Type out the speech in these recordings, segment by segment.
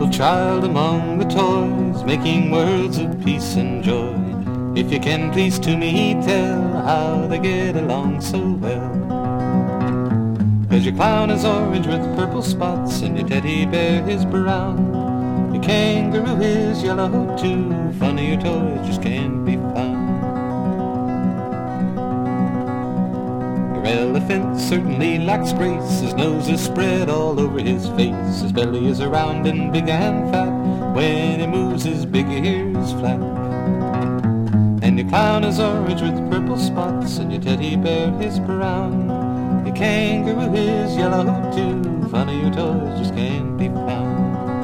gentle child among the toys, making words of peace and joy. If you can please to me tell how they get along so well. 'Cause your clown is orange with purple spots, and your teddy bear is brown. Your kangaroo is yellow too, funnier toys just can't be found. Your elephant certainly lacks grace, his nose is spread all over his face. His belly is round and big and fat, when he moves his big ears flap. And your clown is orange with purple spots, and your teddy bear is brown. Your kangaroo is yellow too, funnier toys just can't be found.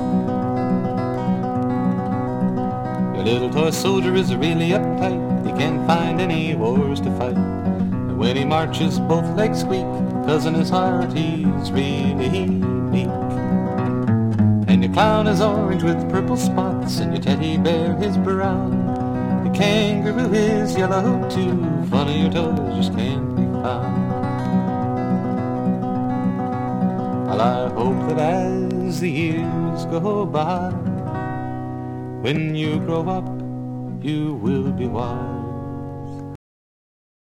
Your little toy soldier is really uptight, he can't find any wars to fight. And when he marches both legs squeak, 'cause in his heart he's really meek. And your clown is orange with purple spots, and your teddy bear is brown. Your kangaroo is yellow too, funnier toys just can't be found. Well, I hope that as the years go by, when you grow up, you will be wise.